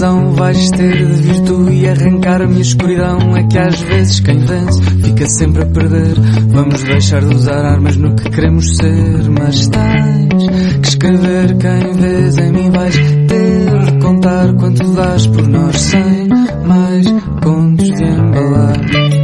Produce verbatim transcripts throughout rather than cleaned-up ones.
razão vais ter de vir tu e arrancar-me a escuridão. É que às vezes quem vence fica sempre a perder. Vamos deixar de usar armas no que queremos ser. Mas tens que escrever quem vês em mim. Vais ter de contar quanto dás por nós. Sem mais contos de embalar.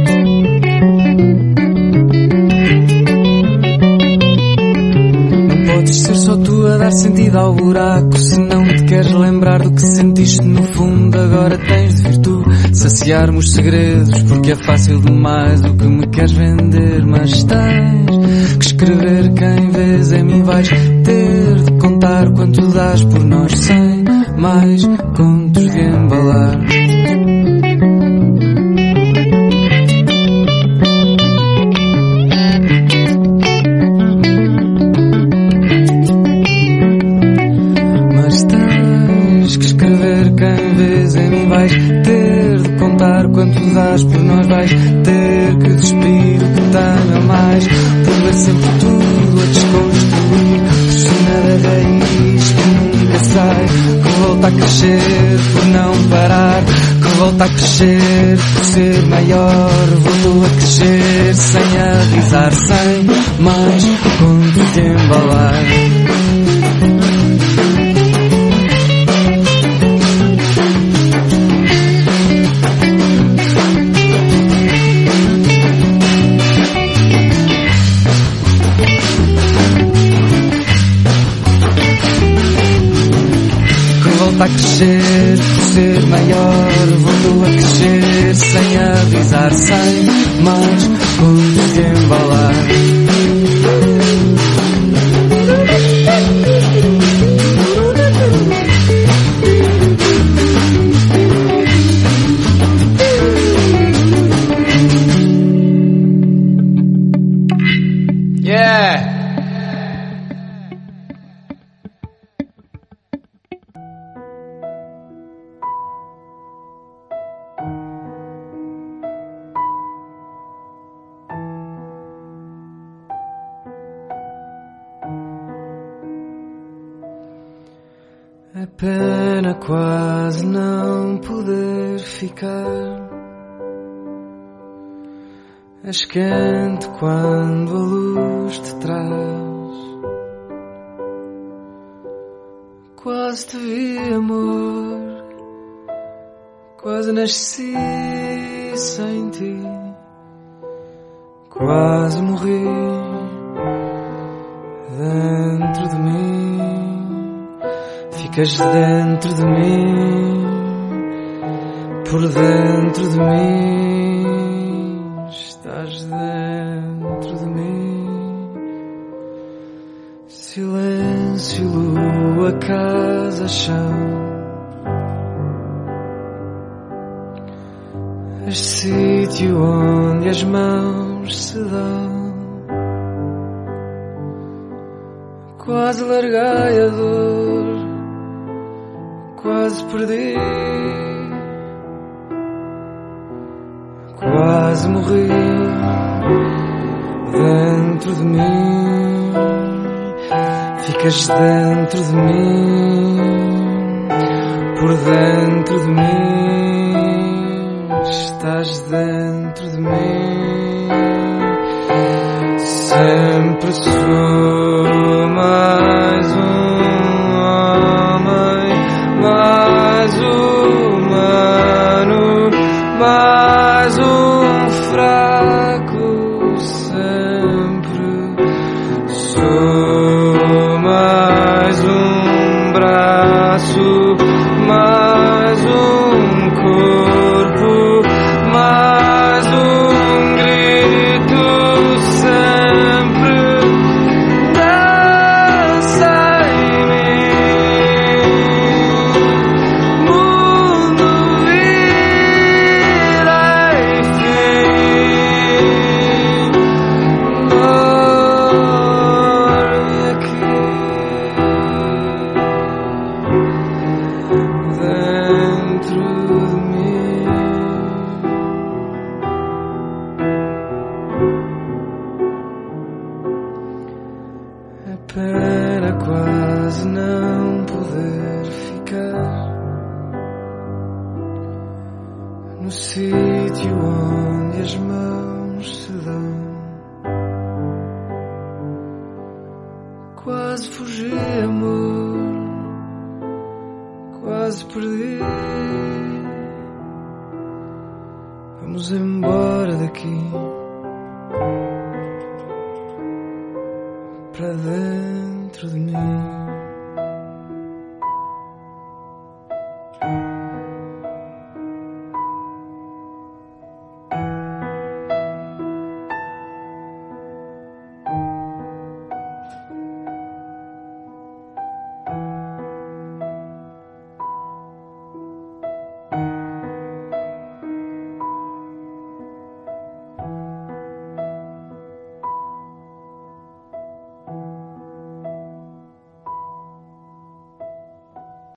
Não podes ser só tu a dar sentido ao buraco. Se não te queres lembrar do que sentiste no fundo, agora tens de vir tu saciar-me os segredos, porque é fácil demais o que me queres vender. Mas tens que escrever quem vês em mim. Vais ter de contar quanto dás por nós. Sem mais contos de embalar. Mas tens que escrever quem vês em mim. Vais ter de contar quanto dás por nós. Vais ter que despir o que tenho a mais, por ver sempre tudo a desconstruir. Piscina da raiz que nunca sai, que volta a crescer por não parar, que volta a crescer por ser maior. Voltou a crescer sem avisar, sem mais contos de embalar. Volta a crescer por ser maior. Voltou a crescer sem avisar, sem mais contos de embalar. Yeah! É pena quase não poder ficar. És quente quando a luz te traz. Quase te vi, amor. Quase nasci sem ti. Quase morri dentro de mim. Ficas dentro de mim, por dentro de mim, estás dentro de mim. Silêncio, lua, casa, chão. És sítio onde as mãos se dão. Quase larguei a dor, quase perdi, quase morri dentro de mim. Ficas dentro de mim, por dentro de mim, estás dentro de mim. Sempre sou mais um homem, mais humano, mais um fraco. Sempre sou mais um braço, mais um corpo, mais um grito. Sempre no sítio onde as mãos se dão. Quase fugi, amor, quase perdi. Vamos embora daqui.